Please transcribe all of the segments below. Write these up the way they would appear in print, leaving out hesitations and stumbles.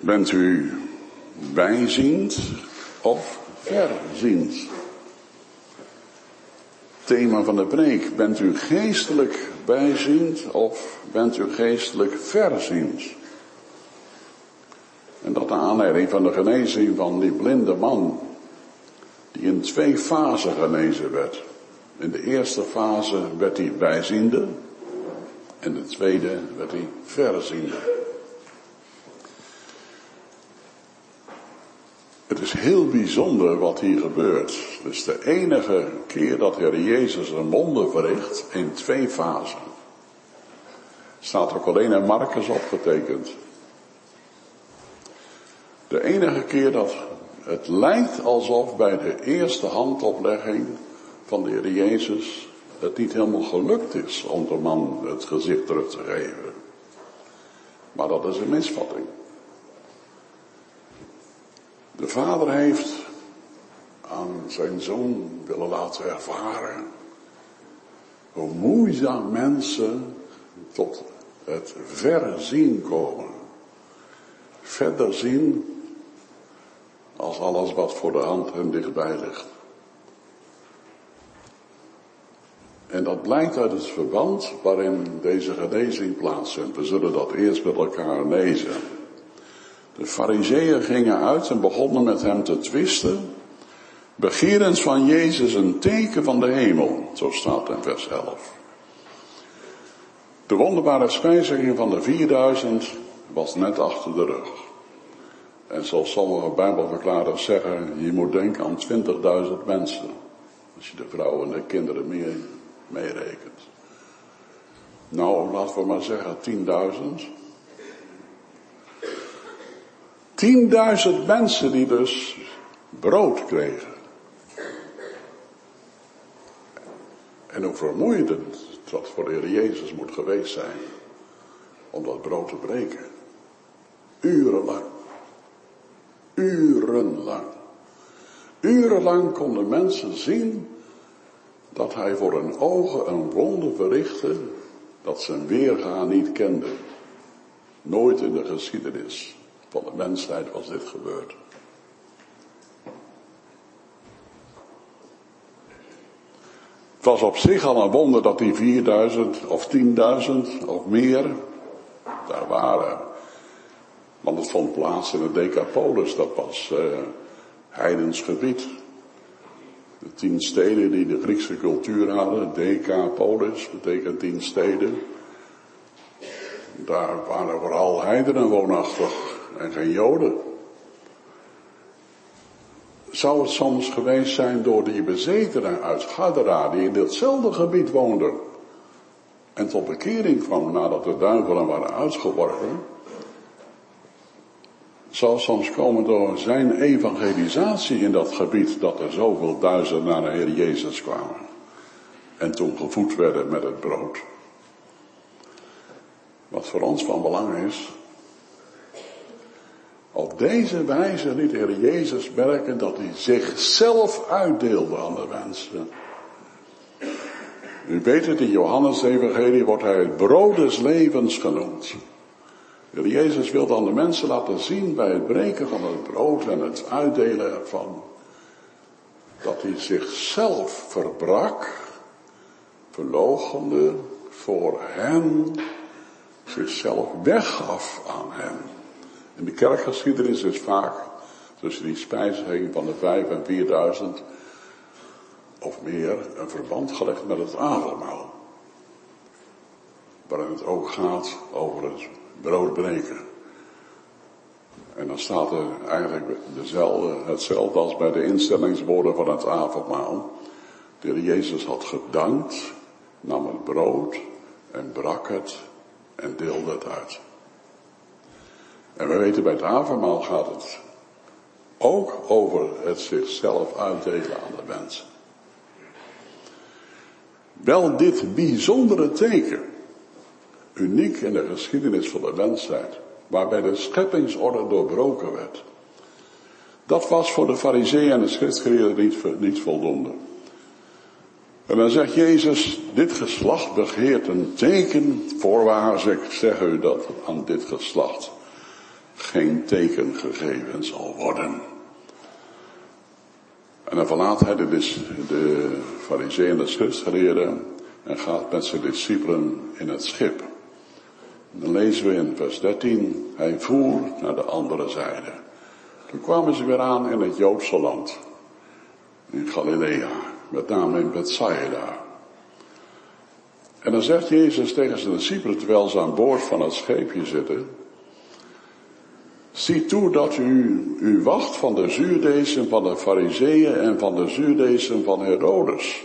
Bent u bijziend of verziend? Thema van de preek. Bent u geestelijk bijziend of bent u geestelijk verziend? En dat naar aanleiding van de genezing van die blinde man, die in 2 fasen genezen werd. In de eerste fase werd hij bijziende en de tweede werd hij verziende. Het is heel bijzonder wat hier gebeurt. Het is de enige keer dat Heer Jezus een wonder verricht in 2 fasen. Staat ook alleen in Marcus opgetekend. De enige keer dat het lijkt alsof bij de eerste handoplegging van de Heer Jezus het niet helemaal gelukt is om de man het gezicht terug te geven. Maar dat is een misvatting. De vader heeft aan zijn zoon willen laten ervaren hoe moeizaam mensen tot het verzien komen. Verder zien als alles wat voor de hand en dichtbij ligt. En dat blijkt uit het verband waarin deze genezing plaatsvindt. We zullen dat eerst met elkaar lezen. De farizeeën gingen uit en begonnen met hem te twisten, begerens van Jezus een teken van de hemel, zo staat in vers 11. De wonderbare spijziging van de 4000 was net achter de rug. En zoals sommige Bijbelverklaarders zeggen, je moet denken aan 20.000 mensen, als je de vrouwen en de kinderen meerekent. Nou, laten we maar zeggen 10.000. 10.000 mensen die dus brood kregen. En hoe vermoeiend dat voor de Heer Jezus moet geweest zijn om dat brood te breken. Urenlang. Urenlang. Urenlang konden mensen zien dat hij voor hun ogen een wonder verrichtte dat zijn weerga niet kende. Nooit in de geschiedenis van de mensheid was dit gebeurd. Het was op zich al een wonder dat die 4000 of 10.000 of meer daar waren. Want het vond plaats in het Decapolis, dat was heidens gebied. De 10 steden die de Griekse cultuur hadden, Decapolis betekent 10 steden. Daar waren vooral heidenen woonachtig en geen Joden. Zou het soms geweest zijn door die bezetenen uit Gadara, die in ditzelfde gebied woonden, en tot bekering kwam nadat de duivelen waren uitgeworpen, zou soms komen door zijn evangelisatie in dat gebied, dat er zoveel duizenden naar de Heer Jezus kwamen. En toen gevoed werden met het brood. Wat voor ons van belang is, op deze wijze liet de Heer Jezus merken dat hij zichzelf uitdeelde aan de mensen. U weet het, in Johannes-evangelie wordt hij het brood des levens genoemd. De Heer Jezus wilde aan de mensen laten zien bij het breken van het brood en het uitdelen ervan, dat hij zichzelf verbrak, verloochende voor hen, zichzelf weggaf aan hen. In de kerkgeschiedenis is vaak tussen die spijziging van de 5 en 4000 of meer een verband gelegd met het avondmaal. Waarin het ook gaat over het brood breken. En dan staat er eigenlijk hetzelfde als bij de instellingswoorden van het avondmaal. De Heer Jezus had gedankt, nam het brood en brak het en deelde het uit. En we weten, bij het avondmaal gaat het ook over het zichzelf uitdelen aan de mensen. Wel dit bijzondere teken, uniek in de geschiedenis van de mensheid, waarbij de scheppingsorde doorbroken werd. Dat was voor de farizeeën en de schriftgeleerden niet voldoende. En dan zegt Jezus, dit geslacht begeert een teken, voorwaar ik zeg u dat aan dit geslacht. geen teken gegeven zal worden. En dan verlaat hij de Farizeeën en de schriftgeleerden en gaat met zijn discipelen in het schip. En dan lezen we in vers 13, hij voer naar de andere zijde. Toen kwamen ze weer aan in het Joodse land, in Galilea, met name in Bethsaida. En dan zegt Jezus tegen zijn discipelen, terwijl ze aan boord van het scheepje zitten, zie toe dat u wacht van de zuurdezen van de Farizeeën en van de zuurdezen van Herodes.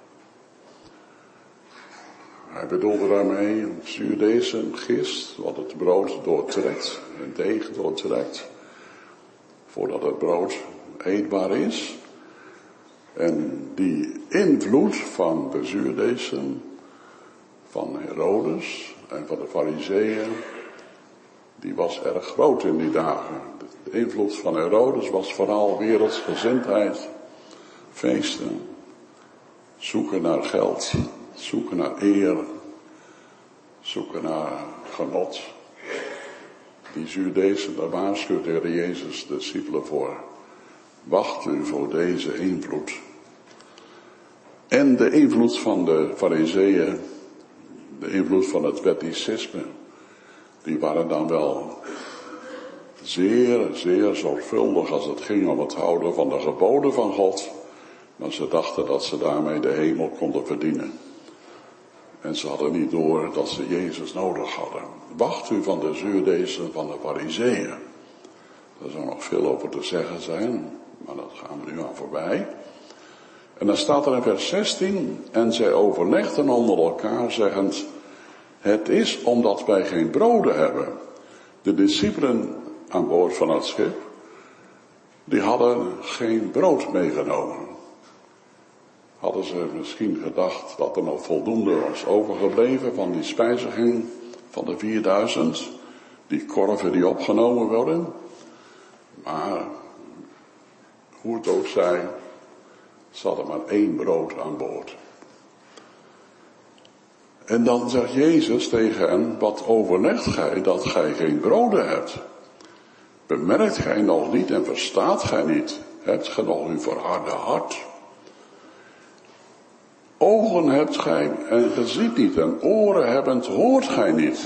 Hij bedoelde daarmee zuurdezen, gist, wat het brood doortrekt, het deeg doortrekt, voordat het brood eetbaar is. En die invloed van de zuurdezen, van Herodes en van de Farizeeën, die was erg groot in die dagen. De invloed van Herodes was vooral wereldsgezindheid, feesten, zoeken naar geld, zoeken naar eer, zoeken naar genot. Die zuurdezen, daar waarschuwt de Heer Jezus de discipelen voor. Wacht u voor deze invloed. En de invloed van de Farizeeën, de invloed van het wetticisme, die waren dan wel zeer, zeer zorgvuldig als het ging om het houden van de geboden van God. Maar ze dachten dat ze daarmee de hemel konden verdienen. En ze hadden niet door dat ze Jezus nodig hadden. Wacht u van de zuurdezen van de Farizeeën. Daar zou nog veel over te zeggen zijn, maar dat gaan we nu aan voorbij. En dan staat er in vers 16, en zij overlegden onder elkaar zeggend, het is omdat wij geen broden hebben. De discipelen aan boord van het schip, die hadden geen brood meegenomen. Hadden ze misschien gedacht dat er nog voldoende was overgebleven van die spijziging van de 4000, die korven die opgenomen worden. Maar, hoe het ook zij, ze hadden maar 1 brood aan boord. En dan zegt Jezus tegen hen, wat overlegt gij dat gij geen broden hebt? Bemerkt gij nog niet en verstaat gij niet? Hebt gij nog uw verharde hart? Ogen hebt gij en ge ziet niet en oren hebbend hoort gij niet.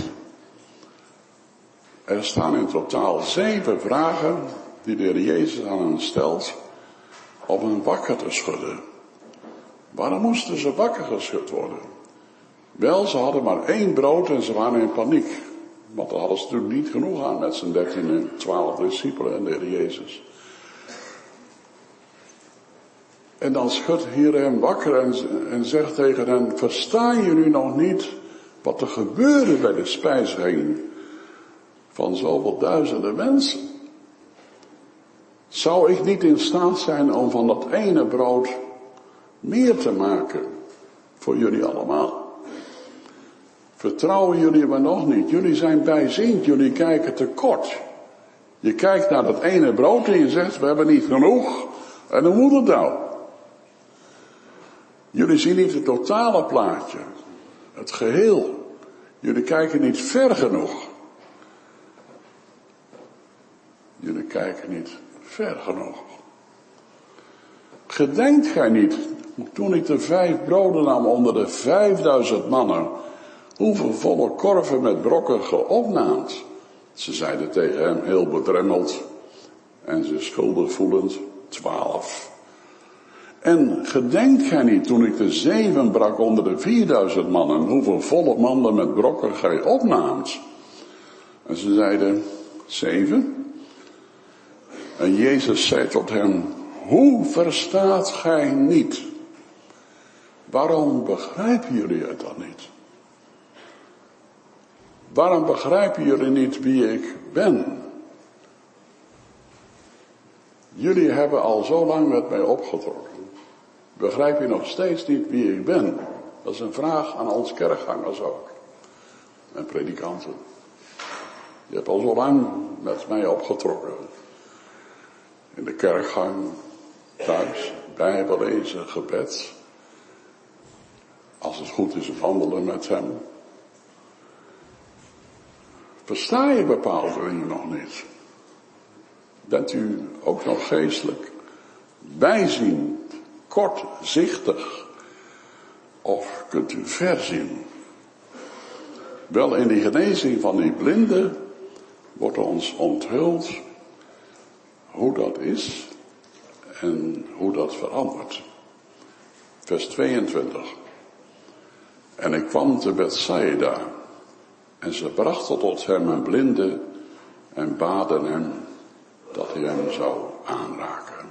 Er staan in totaal 7 vragen die de Heer Jezus aan hen stelt om hen wakker te schudden. Waarom moesten ze wakker geschud worden? Wel, ze hadden maar 1 brood en ze waren in paniek. Want daar hadden ze natuurlijk niet genoeg aan met zijn 13 en 12 discipelen en de Heer Jezus. En dan schudt hier hem wakker en zegt tegen hen, verstaan jullie nog niet wat er gebeurde bij de spijziging van zoveel duizenden mensen? Zou ik niet in staat zijn om van dat ene brood meer te maken voor jullie allemaal? Vertrouwen jullie me nog niet? Jullie zijn bijziend, jullie kijken tekort. Je kijkt naar dat ene brood en je zegt, we hebben niet genoeg. En hoe moet het nou? Jullie zien niet het totale plaatje, het geheel. Jullie kijken niet ver genoeg. Jullie kijken niet ver genoeg. Gedenkt gij niet, toen ik de 5 broden nam onder de 5000 mannen, hoeveel volle korven met brokken ge opnaamt? Ze zeiden tegen hem heel bedremmeld en zich schuldig voelend, 12. En gedenkt gij niet, toen ik de 7 brak onder de 4000 mannen, hoeveel volle manden met brokken gij opnaamt? En ze zeiden, 7. En Jezus zei tot hen, hoe verstaat gij niet? Waarom begrijpen jullie het dan niet? Waarom begrijpen jullie niet wie ik ben? Jullie hebben al zo lang met mij opgetrokken. Begrijp je nog steeds niet wie ik ben? Dat is een vraag aan ons kerkgangers ook. En predikanten. Je hebt al zo lang met mij opgetrokken. In de kerkgang, thuis, Bijbel lezen, gebed. Als het goed is, wandelen met hem. Versta je bepaalde dingen nog niet? Bent u ook nog geestelijk bijziend, kortzichtig? Of kunt u verzien? Wel, in die genezing van die blinde wordt ons onthuld hoe dat is en hoe dat verandert. Vers 22. En ik kwam te Bethsaida en ze brachten tot hem een blinde en baden hem dat hij hem zou aanraken.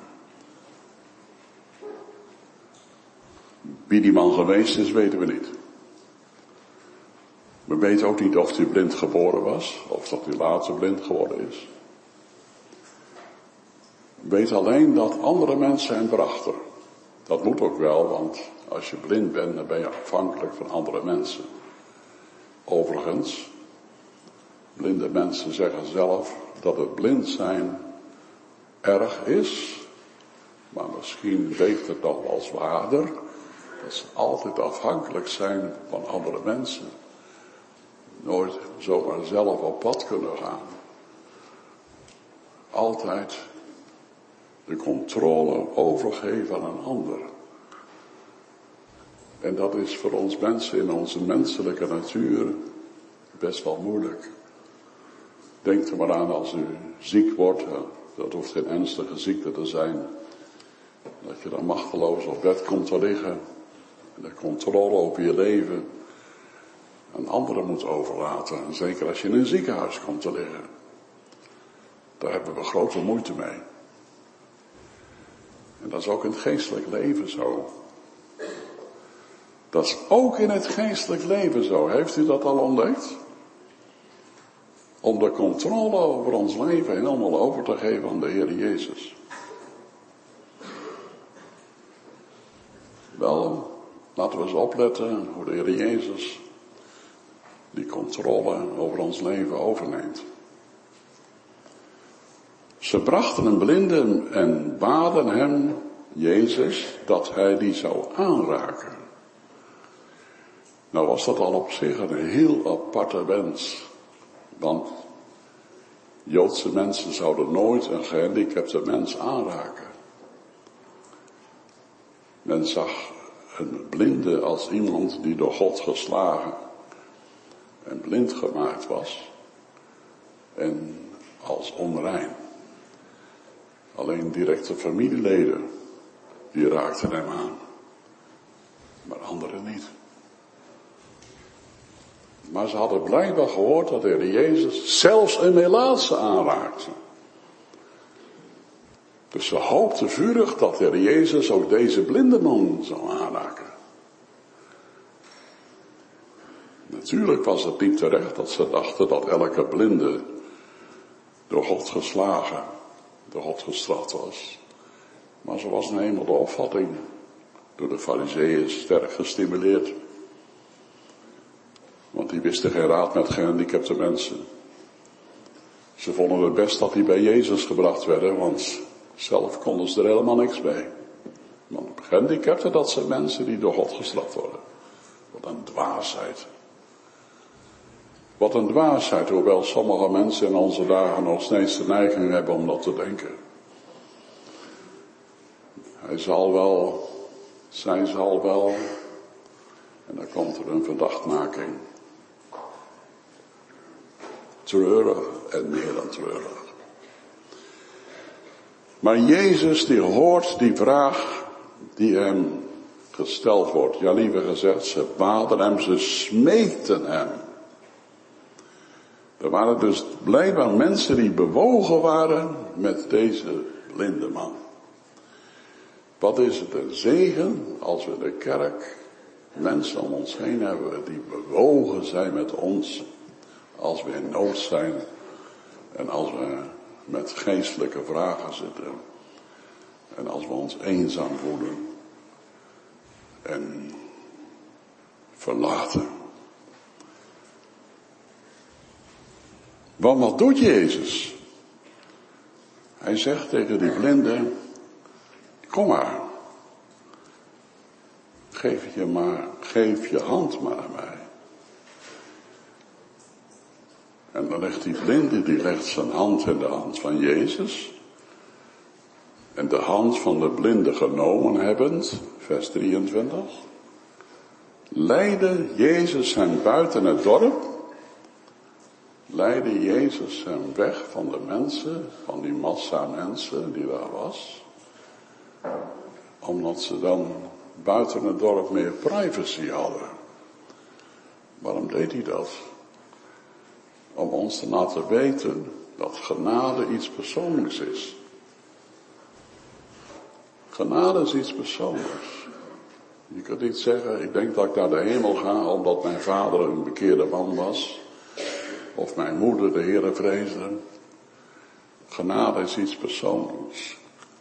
Wie die man geweest is, weten we niet. We weten ook niet of hij blind geboren was, of dat hij later blind geworden is. We weten alleen dat andere mensen hem brachten. Dat moet ook wel, want als je blind bent, dan ben je afhankelijk van andere mensen. Overigens, blinde mensen zeggen zelf dat het blind zijn erg is, maar misschien weegt het nog wel zwaarder dat ze altijd afhankelijk zijn van andere mensen. Nooit zomaar zelf op pad kunnen gaan. Altijd de controle overgeven aan een ander. En dat is voor ons mensen in onze menselijke natuur best wel moeilijk. Denk er maar aan als u ziek wordt, dat hoeft geen ernstige ziekte te zijn, dat je dan machteloos op bed komt te liggen en de controle over je leven aan anderen moet overlaten. En zeker als je in een ziekenhuis komt te liggen. Daar hebben we grote moeite mee. En dat is ook in het geestelijk leven zo. Dat is ook in het geestelijk leven zo. Heeft u dat al ontdekt? Om de controle over ons leven helemaal over te geven aan de Heer Jezus. Wel, laten we eens opletten hoe de Heer Jezus die controle over ons leven overneemt. Ze brachten een blinde en baden hem, Jezus, dat hij die zou aanraken. Nou was dat al op zich een heel aparte wens. Want Joodse mensen zouden nooit een gehandicapte mens aanraken. Men zag een blinde als iemand die door God geslagen en blind gemaakt was. En als onrein. Alleen directe familieleden, die raakten hem aan. Maar anderen niet. Maar ze hadden blijkbaar gehoord dat de Heer Jezus zelfs een melaatse aanraakte. Dus ze hoopten vurig dat de Heer Jezus ook deze blinde man zou aanraken. Natuurlijk was het niet terecht dat ze dachten dat elke blinde door God geslagen, door God gestraft was. Maar zo was nou eenmaal de opvatting, door de Farizeeën sterk gestimuleerd. Want die wisten geen raad met gehandicapte mensen. Ze vonden het best dat die bij Jezus gebracht werden, want zelf konden ze er helemaal niks mee. Want gehandicapten, dat zijn mensen die door God gestraft worden. Wat een dwaasheid. Wat een dwaasheid, hoewel sommige mensen in onze dagen nog steeds de neiging hebben om dat te denken. Hij zal wel, zij zal wel, en dan komt er een verdachtmaking. Treurig en meer dan treurig. Maar Jezus die hoort die vraag die hem gesteld wordt. Ja, liever gezegd, ze baden hem, ze smeekten hem. Er waren dus blijkbaar mensen die bewogen waren met deze blinde man. Wat is het een zegen als we in de kerk mensen om ons heen hebben die bewogen zijn met ons. Als we in nood zijn en als we met geestelijke vragen zitten. En als we ons eenzaam voelen en verlaten. Want wat doet Jezus? Hij zegt tegen die blinde, kom maar. Geef je hand maar aan mij. En dan legt die blinde, die legt zijn hand in de hand van Jezus. En de hand van de blinde genomen hebbend, vers 23, leidde Jezus hem buiten het dorp, leidde Jezus hem weg van de mensen, van die massa mensen die daar was, omdat ze dan buiten het dorp meer privacy hadden. Waarom deed hij dat? Om ons te laten weten dat genade iets persoonlijks is. Genade is iets persoonlijks. Je kunt niet zeggen, ik denk dat ik naar de hemel ga omdat mijn vader een bekeerde man was. Of mijn moeder de Heere vreesde. Genade is iets persoonlijks.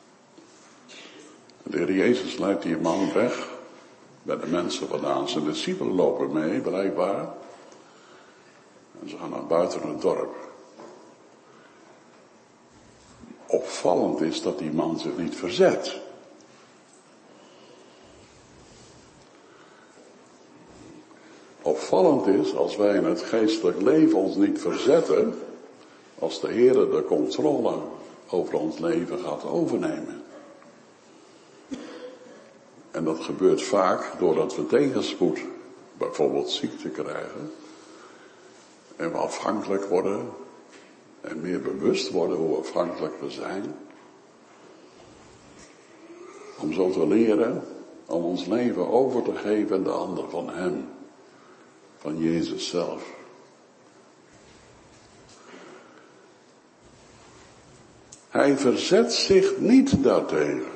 De Heer Jezus leidt die man weg. Bij de mensen vandaan. Zijn discipelen lopen mee, blijkbaar. En ze gaan naar buiten het dorp. Opvallend is dat die man zich niet verzet. Opvallend is, als wij in het geestelijk leven ons niet verzetten, als de Heer de controle over ons leven gaat overnemen. En dat gebeurt vaak doordat we tegenspoed, bijvoorbeeld ziekte krijgen, en we afhankelijk worden, en meer bewust worden hoe afhankelijk we zijn. Om zo te leren, om ons leven over te geven aan de ander van Hem. Van Jezus zelf. Hij verzet zich niet daartegen.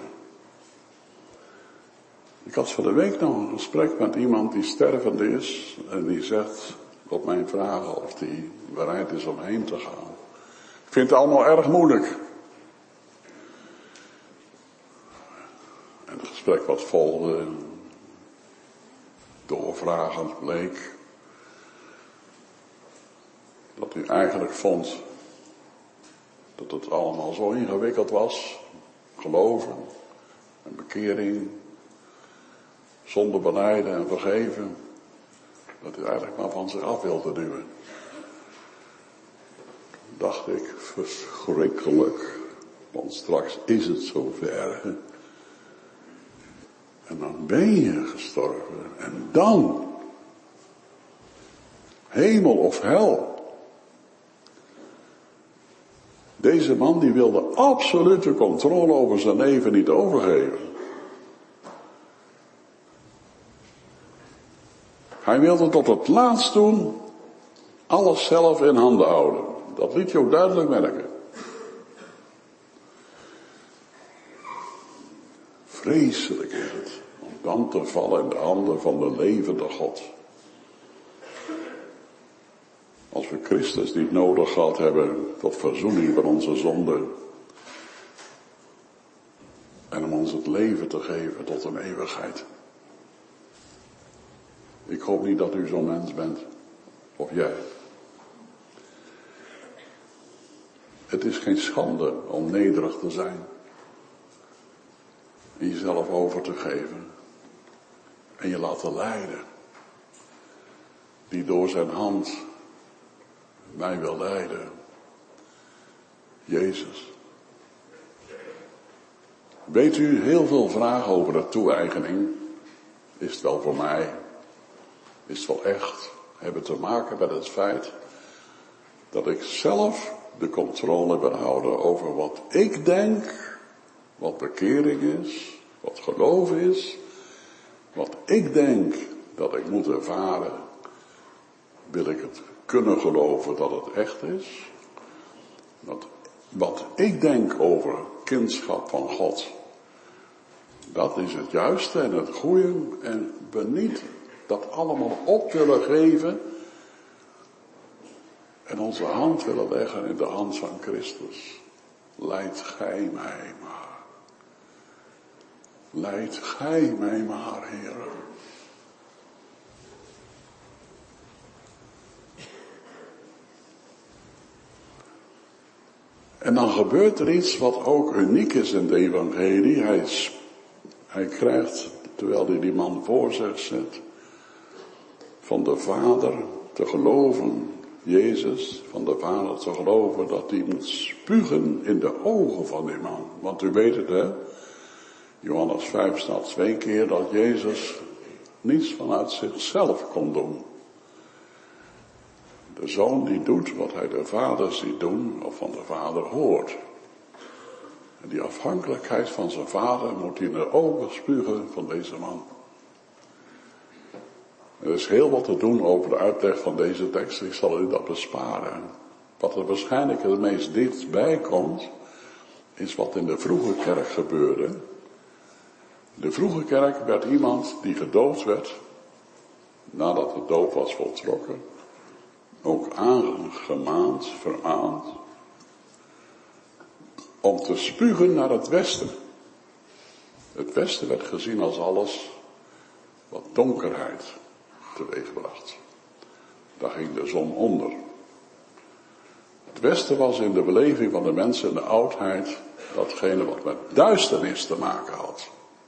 Ik had van de week nog een gesprek met iemand die stervend is. En die zegt op mijn vragen of hij bereid is om heen te gaan. Ik vind het allemaal erg moeilijk. En het gesprek wat volgde, doorvragend bleek dat hij eigenlijk vond dat het allemaal zo ingewikkeld was. Geloven en bekering, zonde belijden en vergeven, dat hij eigenlijk maar van zich af wilde duwen. Dacht ik, verschrikkelijk, want straks is het zover. En dan ben je gestorven. En dan, hemel of hel. Deze man die wilde absolute controle over zijn leven niet overgeven. Hij wilde tot het laatst toe alles zelf in handen houden. Dat liet je ook duidelijk merken. Vreselijk is het om dan te vallen in de handen van de levende God. Als we Christus niet nodig gehad hebben tot verzoening van onze zonden. En om ons het leven te geven tot een eeuwigheid. Ik hoop niet dat u zo'n mens bent. Of jij. Het is geen schande om nederig te zijn. En jezelf over te geven. En je laten leiden. Die door zijn hand mij wil leiden. Jezus. Weet u, heel veel vragen over de toe-eigening. Is het wel voor mij? Is het wel echt? Hebben te maken met het feit dat ik zelf de controle wil houden over wat ik denk, wat bekering is, wat geloof is, wat ik denk dat ik moet ervaren. Wil ik het kunnen geloven dat het echt is? Wat ik denk over kindschap van God, dat is het juiste en het goede. En we niet dat allemaal op willen geven en onze hand willen leggen in de hand van Christus. Leid gij mij maar. Leid gij mij maar, Heer. En dan gebeurt er iets wat ook uniek is in het evangelie. Hij krijgt, terwijl hij die man voor zich zet, van de Vader te geloven Jezus van de Vader te geloven dat hij moet spugen in de ogen van die man. Want u weet het, hè? Johannes 5 staat 2 keer dat Jezus niets vanuit zichzelf kon doen. De zoon die doet wat hij de vader ziet doen of van de vader hoort. En die afhankelijkheid van zijn vader moet hij in de ogen spugen van deze man. Er is heel wat te doen over de uitleg van deze tekst. Ik zal u dat besparen. Wat er waarschijnlijk het meest dichtbij komt, is wat in de vroege kerk gebeurde. In de vroege kerk werd iemand die gedoopt werd, nadat de doop was voltrokken, ook aangemaand, vermaand, om te spugen naar het westen. Het westen werd gezien als alles wat donkerheid teweegbracht. Daar ging de zon onder. Het westen was in de beleving van de mensen in de oudheid datgene wat met duisternis te maken had.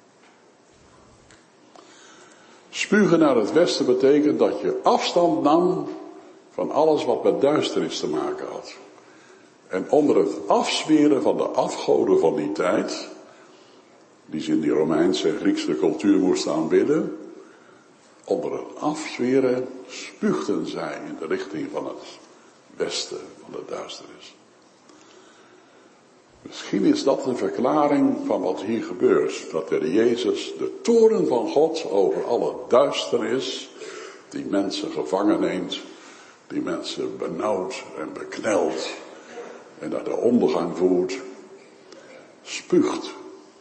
Spugen naar het westen betekent dat je afstand nam van alles wat met duisternis te maken had. En onder het afzweren van de afgoden van die tijd, die ze in die Romeinse en Griekse cultuur moesten aanbidden, onder het afzweren spuugden zij in de richting van het westen van de duisternis. Misschien is dat een verklaring van wat hier gebeurt. Dat de Jezus de toorn van God over alle duisternis die mensen gevangen neemt, die mensen benauwd en beknelt en naar de ondergang voert, spuugt.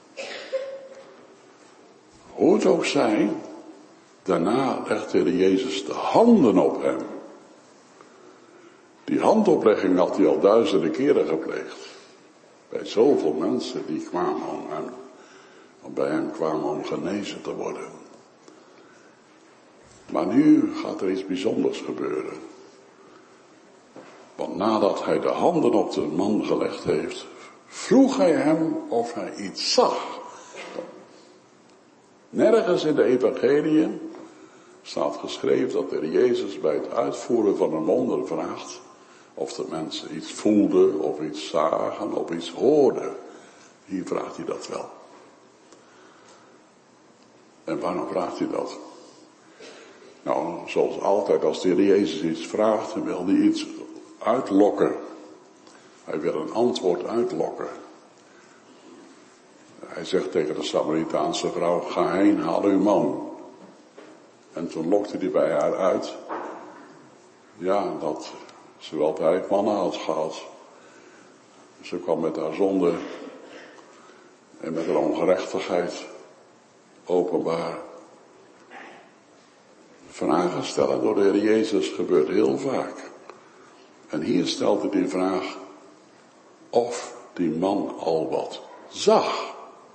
Hoe het ook zij, daarna legde de Jezus de handen op hem. Die handoplegging had hij al duizenden keren gepleegd. Bij zoveel mensen die kwamen bij hem kwamen om genezen te worden. Maar nu gaat er iets bijzonders gebeuren. Want nadat hij de handen op de man gelegd heeft, vroeg hij hem of hij iets zag. Nergens in de evangeliën staat geschreven dat de Jezus bij het uitvoeren van een wonder vraagt of de mensen iets voelden, of iets zagen, of iets hoorden. Hier vraagt hij dat wel. En waarom vraagt hij dat? Nou, zoals altijd, als de Heer Jezus iets vraagt, dan wil hij iets uitlokken. Hij wil een antwoord uitlokken. Hij zegt tegen de Samaritaanse vrouw, ga heen, haal uw man. En toen lokte hij bij haar uit, ja, dat ze wel 5 mannen had gehad. Ze kwam met haar zonde en met haar ongerechtigheid openbaar. Vragen stellen door de Heer Jezus gebeurt heel vaak. En hier stelt hij die vraag of die man al wat zag.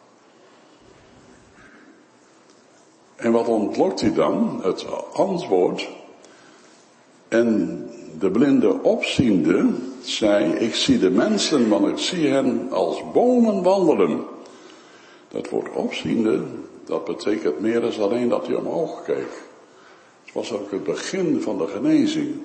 En wat ontlokt hij dan? Het antwoord. En de blinde opziende zei, ik zie de mensen, want ik zie hen als bomen wandelen. Dat woord opziende, dat betekent meer dan alleen dat hij omhoog keek. Het was ook het begin van de genezing.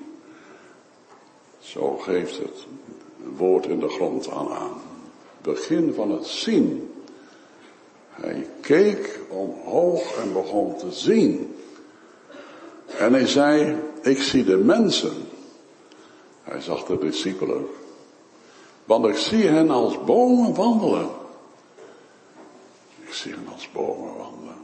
Zo geeft het woord in de grond aan. Begin van het zien. Hij keek omhoog en begon te zien. En hij zei, ik zie de mensen. Hij zag de discipelen. Want ik zie hen als bomen wandelen. Ik zie hen als bomen wandelen.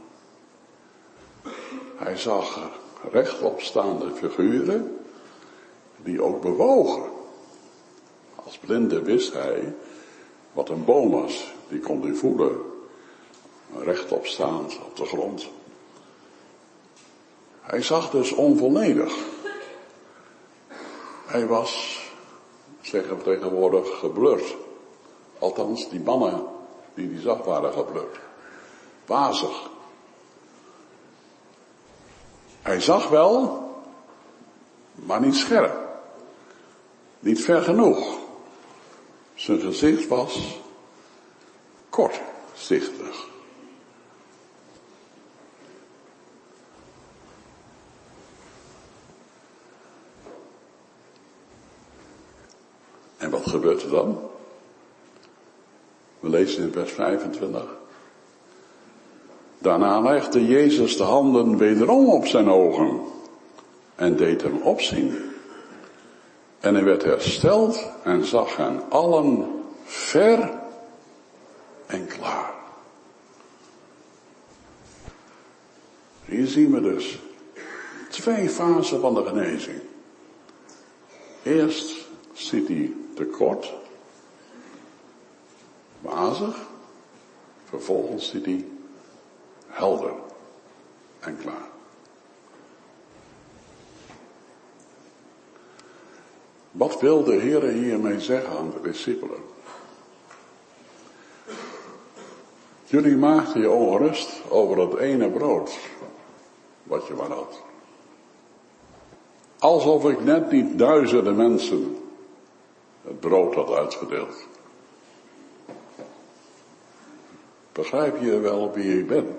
Hij zag rechtopstaande figuren die ook bewogen. Als blinde wist hij wat een boom was. Die kon hij voelen. Rechtopstaand op de grond. Hij zag dus onvolledig. Hij was, zeggen we tegenwoordig, geblurred. Althans, die mannen die hij zag waren geblurred. Wazig. Hij zag wel, maar niet scherp. Niet ver genoeg. Zijn gezicht was kortzichtig. En wat gebeurt er dan? We lezen in vers 25. Daarna legde Jezus de handen wederom op zijn ogen en deed hem opzien. En hij werd hersteld en zag hen allen ver en klaar. Hier zien we dus 2 fasen van de genezing. Eerst ziet hij tekort, wazig, vervolgens ziet hij helder en klaar. Wat wil de Heer hiermee zeggen aan de discipelen? Jullie maakten je ongerust over dat ene brood wat je maar had. Alsof ik net niet duizenden mensen het brood had uitgedeeld. Begrijp je wel wie ik ben?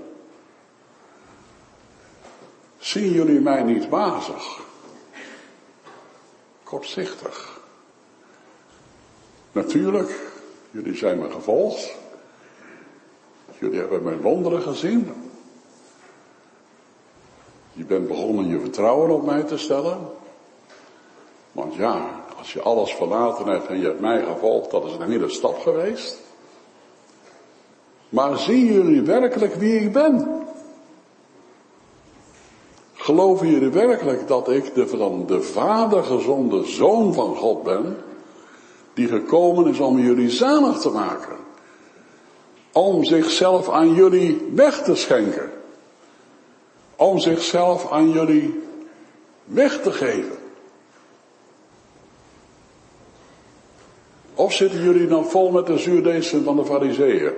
Zien jullie mij niet wazig? Kortzichtig? Natuurlijk, jullie zijn me gevolgd. Jullie hebben mijn wonderen gezien. Je bent begonnen je vertrouwen op mij te stellen. Want ja, als je alles verlaten hebt en je hebt mij gevolgd, dat is een hele stap geweest. Maar zien jullie werkelijk wie ik ben? Geloven jullie werkelijk dat ik van de Vader gezonde Zoon van God ben, die gekomen is om jullie zalig te maken? Om zichzelf aan jullie weg te schenken. Om zichzelf aan jullie weg te geven. Of zitten jullie nog vol met de zuurdeesem van de Farizeeën?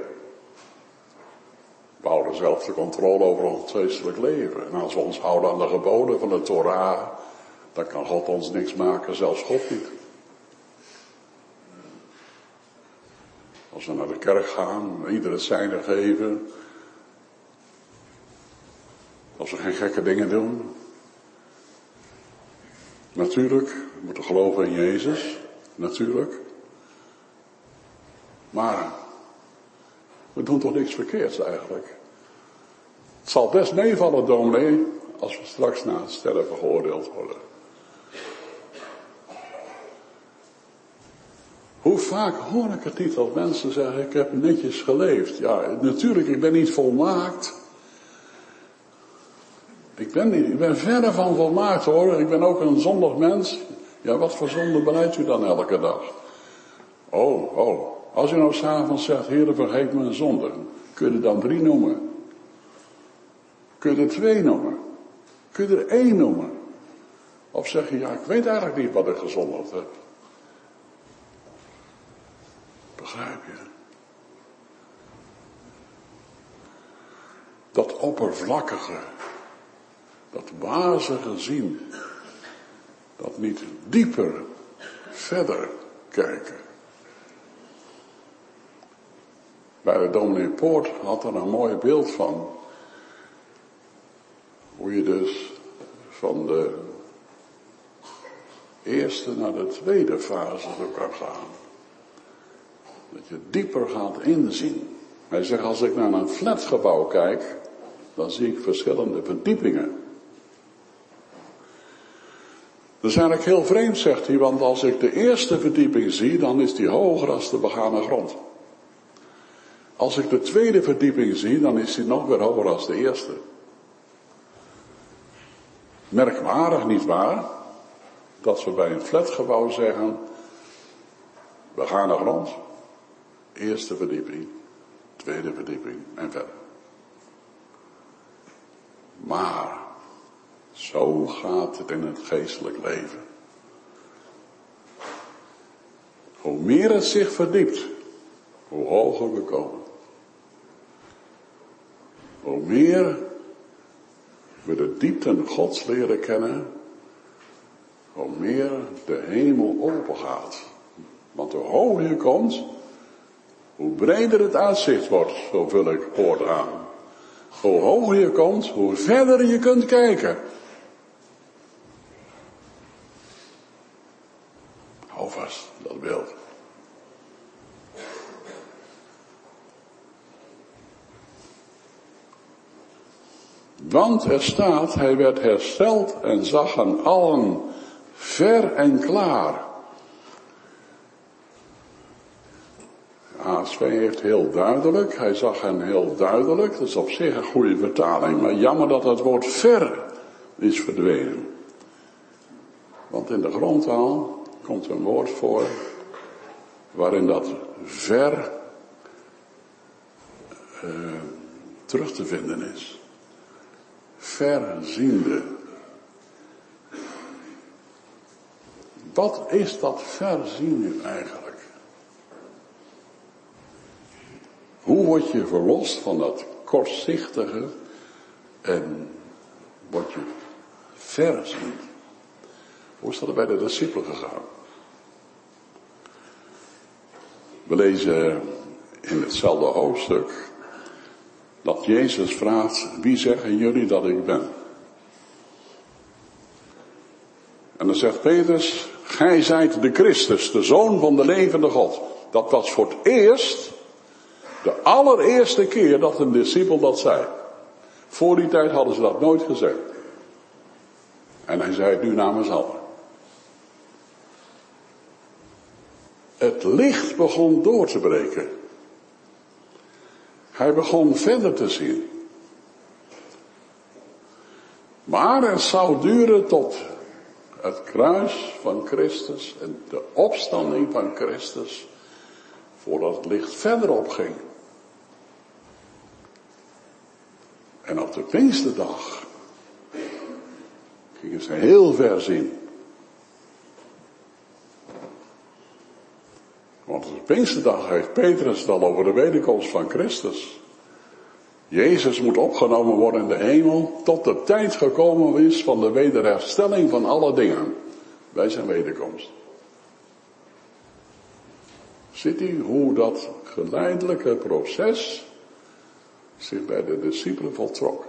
We houden zelf de controle over ons geestelijk leven. En als we ons houden aan de geboden van de Torah, dan kan God ons niks maken, zelfs God niet. Als we naar de kerk gaan, ieder het zijne geven. Als we geen gekke dingen doen. Natuurlijk, we moeten geloven in Jezus. Natuurlijk. Maar we doen toch niks verkeerds eigenlijk. Het zal best meevallen, dominee, als we straks na het sterven geoordeeld worden. Hoe vaak hoor ik het niet dat mensen zeggen, ik heb netjes geleefd. Ja, natuurlijk, ik ben niet volmaakt. Ik ben verre van volmaakt hoor, ik ben ook een zondig mens. Ja, wat voor zonde beleidt u dan elke dag? Als u nou 's avonds zegt, Heer, vergeef me een zonde, kun je er dan 3 noemen? Kun je er 2 noemen? Kun je er 1 noemen? Of zeg je, ja, ik weet eigenlijk niet wat ik gezondigd heb. Begrijp je? Dat oppervlakkige, dat wazige zien, dat niet dieper, verder kijken. Bij de dominee Poort had er een mooi beeld van. Hoe je dus van de eerste naar de tweede fase kan gaan. Dat je dieper gaat inzien. Hij zegt, als ik naar een flatgebouw kijk, dan zie ik verschillende verdiepingen. Dat is eigenlijk heel vreemd, zegt hij, want als ik de eerste verdieping zie, dan is die hoger als de begane grond. Als ik de tweede verdieping zie, dan is die nog weer hoger als de eerste. Merkwaardig, niet waar? Dat we bij een flatgebouw zeggen, begane grond, eerste verdieping, tweede verdieping en verder. Maar, zo gaat het in het geestelijk leven. Hoe meer het zich verdiept, hoe hoger we komen. Hoe meer we de diepten Gods leren kennen, hoe meer de hemel open gaat. Want hoe hoger je komt, hoe breder het uitzicht wordt, zo vul ik Poort aan. Hoe hoger je komt, hoe verder je kunt kijken. Hou vast, dat beeld. Want er staat, hij werd hersteld en zag hen allen ver en klaar. ASV heeft heel duidelijk, hij zag hen heel duidelijk. Dat is op zich een goede vertaling, maar jammer dat het woord ver is verdwenen. Want in de grondtaal komt een woord voor waarin dat ver terug te vinden is. Verziende. Wat is dat verzien nu eigenlijk? Hoe word je verlost van dat kortzichtige en word je verziend? Hoe is dat bij de discipelen gegaan? We lezen in hetzelfde hoofdstuk dat Jezus vraagt, wie zeggen jullie dat ik ben? En dan zegt Petrus, gij zijt de Christus, de Zoon van de levende God. Dat was voor het eerst, de allereerste keer dat een discipel dat zei. Voor die tijd hadden ze dat nooit gezegd. En hij zei het nu namens allen. Het licht begon door te breken. Hij begon verder te zien. Maar het zou duren tot het kruis van Christus en de opstanding van Christus, voordat het licht verder opging. En op de Pinksterdag gingen ze heel ver zien. Want op de Pinksterdag heeft Petrus het al over de wederkomst van Christus. Jezus moet opgenomen worden in de hemel tot de tijd gekomen is van de wederherstelling van alle dingen bij zijn wederkomst. Ziet u hoe dat geleidelijke proces zich bij de discipelen voltrok?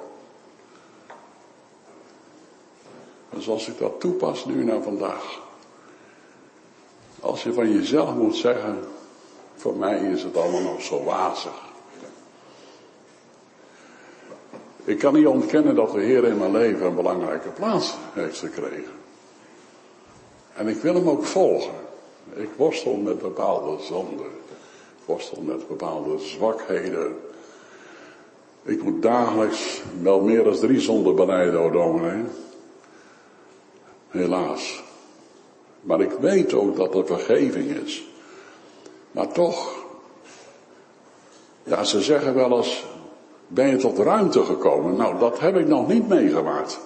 En zoals ik dat toepas nu naar vandaag. Als je van jezelf moet zeggen, voor mij is het allemaal nog zo wazig. Ik kan niet ontkennen dat de Heer in mijn leven een belangrijke plaats heeft gekregen. En ik wil hem ook volgen. Ik worstel met bepaalde zonden. Ik worstel met bepaalde zwakheden. Ik moet dagelijks wel meer dan 3 zonden belijden, dominee. Helaas. Maar ik weet ook dat er vergeving is. Maar toch, ja, ze zeggen wel eens, ben je tot ruimte gekomen? Nou, dat heb ik nog niet meegemaakt.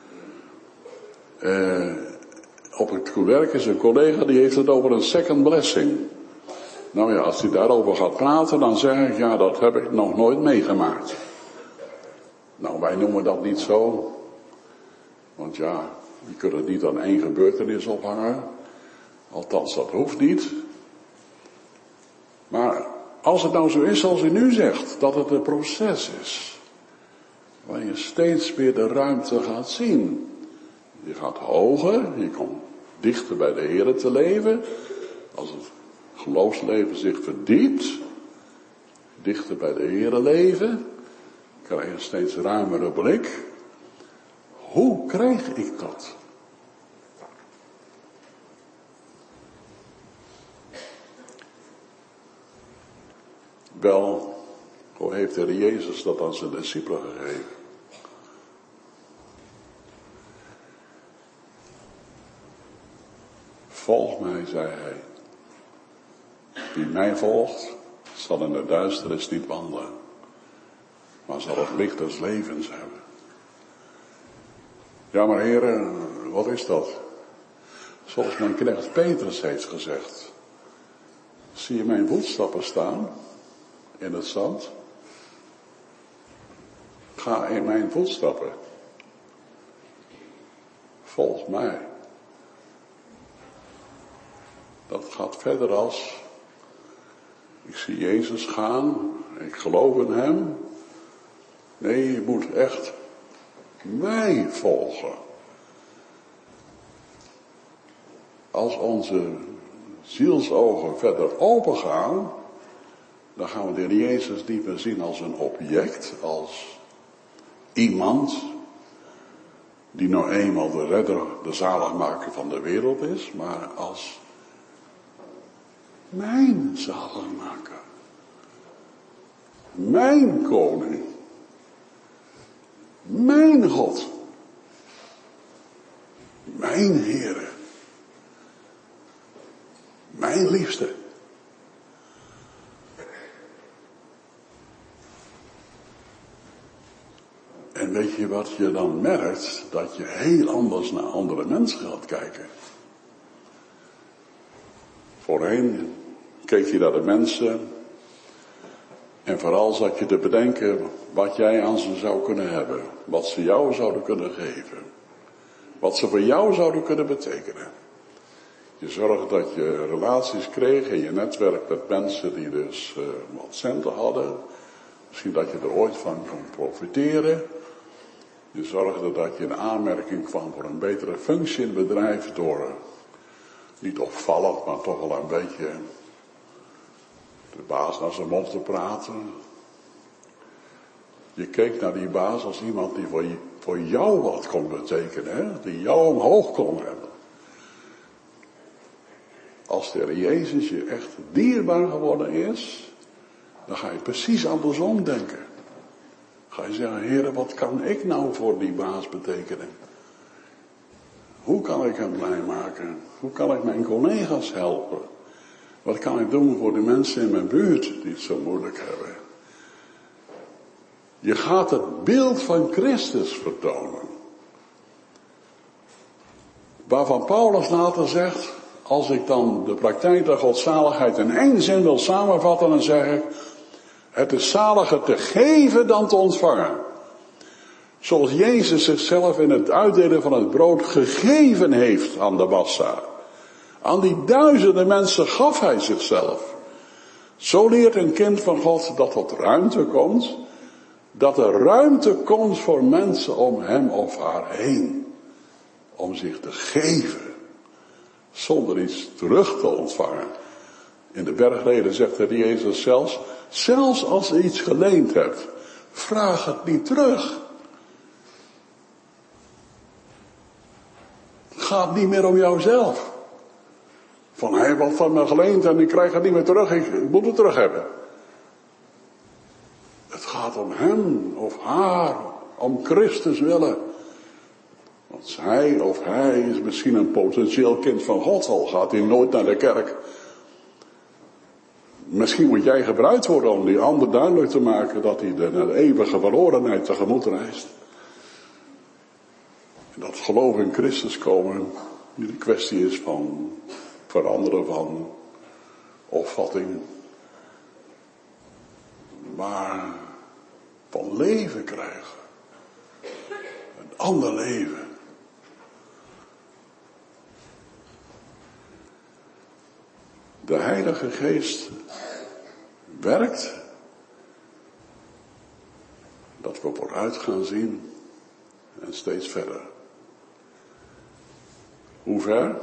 Op het werk is een collega die heeft het over een second blessing. Nou ja, als hij daarover gaat praten, dan zeg ik, ja, dat heb ik nog nooit meegemaakt. Nou, wij noemen dat niet zo. Want ja, je kunt het niet aan 1 gebeurtenis ophangen. Althans, dat hoeft niet. Maar als het nou zo is zoals u nu zegt, dat het een proces is. Waar je steeds weer de ruimte gaat zien. Je gaat hoger, je komt dichter bij de Heer te leven. Als het geloofsleven zich verdiept, dichter bij de Heer leven, krijg je een steeds ruimere blik. Hoe krijg ik dat? Wel, hoe heeft de Heer Jezus dat aan zijn discipelen gegeven? Volg mij, zei hij. Wie mij volgt, zal in de duisternis niet wandelen, maar zal het licht des levens hebben. Ja, maar heren, wat is dat? Zoals mijn knecht Petrus heeft gezegd. Zie je mijn voetstappen staan in het zand? Ga in mijn voetstappen. Volg mij. Dat gaat verder als, ik zie Jezus gaan, ik geloof in hem. Nee, je moet echt mij volgen. Als onze zielsogen verder open gaan, dan gaan we de Heer Jezus niet meer zien als een object, als iemand die nou eenmaal de redder, de zaligmaker van de wereld is, maar als mijn zaligmaker. Mijn koning. Mijn God. Mijn Heere. Mijn liefste. En weet je wat je dan merkt? Dat je heel anders naar andere mensen gaat kijken. Voorheen keek je naar de mensen en vooral zat je te bedenken wat jij aan ze zou kunnen hebben. Wat ze jou zouden kunnen geven. Wat ze voor jou zouden kunnen betekenen. Je zorgde dat je relaties kreeg in je netwerk met mensen die dus wat centen hadden. Misschien dat je er ooit van kon profiteren. Je zorgde dat je in aanmerking kwam voor een betere functie in het bedrijf door, niet opvallend, maar toch wel een beetje de baas naar zijn mond te praten. Je keek naar die baas als iemand die voor jou wat kon betekenen, hè? Die jou omhoog kon hebben. Als de Heer Jezus je echt dierbaar geworden is, dan ga je precies andersom denken. Ga je zeggen, Heer, wat kan ik nou voor die baas betekenen? Hoe kan ik hem blij maken? Hoe kan ik mijn collega's helpen? Wat kan ik doen voor de mensen in mijn buurt die het zo moeilijk hebben? Je gaat het beeld van Christus vertonen. Waarvan Paulus later zegt, als ik dan de praktijk der godzaligheid in één zin wil samenvatten, dan zeg ik, het is zaliger te geven dan te ontvangen. Zoals Jezus zichzelf in het uitdelen van het brood gegeven heeft aan de massa. Aan die duizenden mensen gaf hij zichzelf. Zo leert een kind van God dat er ruimte komt. Dat er ruimte komt voor mensen om hem of haar heen. Om zich te geven. Zonder iets terug te ontvangen. In de bergreden zegt de Jezus zelfs als je iets geleend hebt, vraag het niet terug. Het gaat niet meer om jouzelf. Van hij heeft wat van me geleend en ik krijg het niet meer terug, ik moet het terug hebben. Het gaat om hem of haar, om Christus willen. Want hij of hij is misschien een potentieel kind van God, al gaat hij nooit naar de kerk. Misschien moet jij gebruikt worden om die ander duidelijk te maken dat hij naar de eeuwige verlorenheid tegemoet reist. En dat geloof in Christus komen niet een kwestie is van veranderen van opvatting, maar van leven krijgen. Een ander leven. De Heilige Geest werkt dat we vooruit gaan zien en steeds verder. Hoe ver?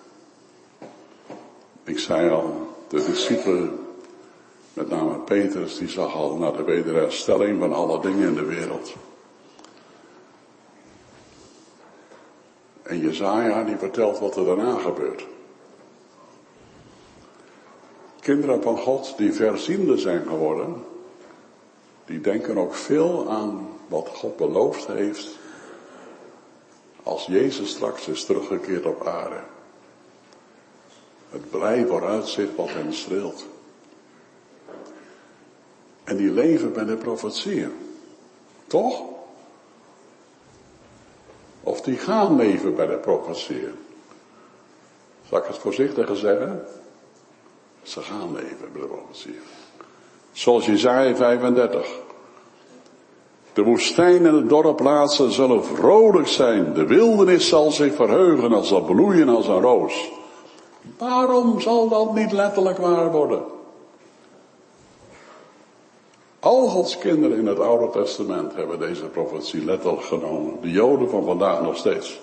Ik zei al, de discipelen, met name Petrus, die zag al naar de wederherstelling van alle dingen in de wereld. En Jesaja die vertelt wat er daarna gebeurt. Kinderen van God die verziende zijn geworden, die denken ook veel aan wat God beloofd heeft als Jezus straks is teruggekeerd op aarde. Het blij vooruitzicht wat hen streelt. En die leven bij de profetieën. Toch? Of die gaan leven bij de profetieën. Zal ik het voorzichtiger zeggen? Ze gaan leven bij de profetieën. Zoals Jesaja 35. De woestijn en de dorre plaatsen zullen vrolijk zijn. De wildernis zal zich verheugen als zal bloeien als een roos. Waarom zal dat niet letterlijk waar worden? Al Gods kinderen in het Oude Testament hebben deze profetie letterlijk genomen. De Joden van vandaag nog steeds.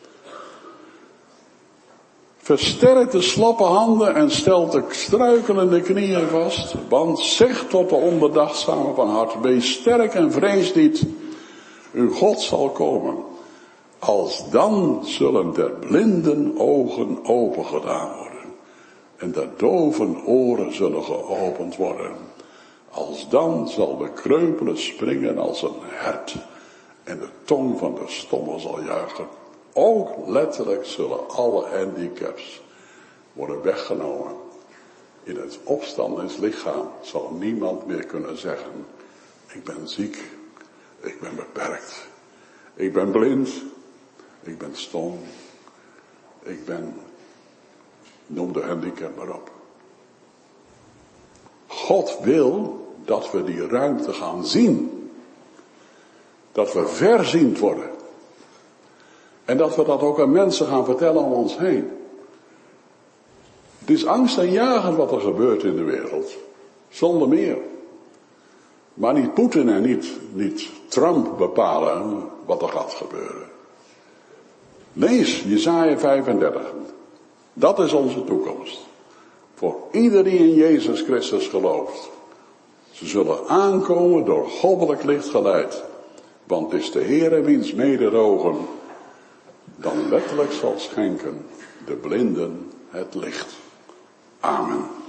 Versterk de slappe handen en stelt de struikelende knieën vast. Want zeg tot de onbedachtzame van hart, wees sterk en vrees niet. Uw God zal komen. Als dan zullen de blinden ogen opengedaan worden. En de doven oren zullen geopend worden. Als dan zal de kreupele springen als een hert. En de tong van de stomme zal juichen. Ook letterlijk zullen alle handicaps worden weggenomen. In het opstandingslichaam zal niemand meer kunnen zeggen: ik ben ziek, ik ben beperkt, ik ben blind, ik ben stom, ik ben, noem de handicap maar op. God wil dat we die ruimte gaan zien. Dat we verziend worden. En dat we dat ook aan mensen gaan vertellen om ons heen. Het is angstaanjagend wat er gebeurt in de wereld. Zonder meer. Maar niet Poetin en niet Trump bepalen wat er gaat gebeuren. Lees Jesaja 35. Dat is onze toekomst. Voor ieder die in Jezus Christus gelooft. Ze zullen aankomen door goddelijk licht geleid. Want het is de Heere wiens mededogen dan letterlijk zal schenken de blinden het licht. Amen.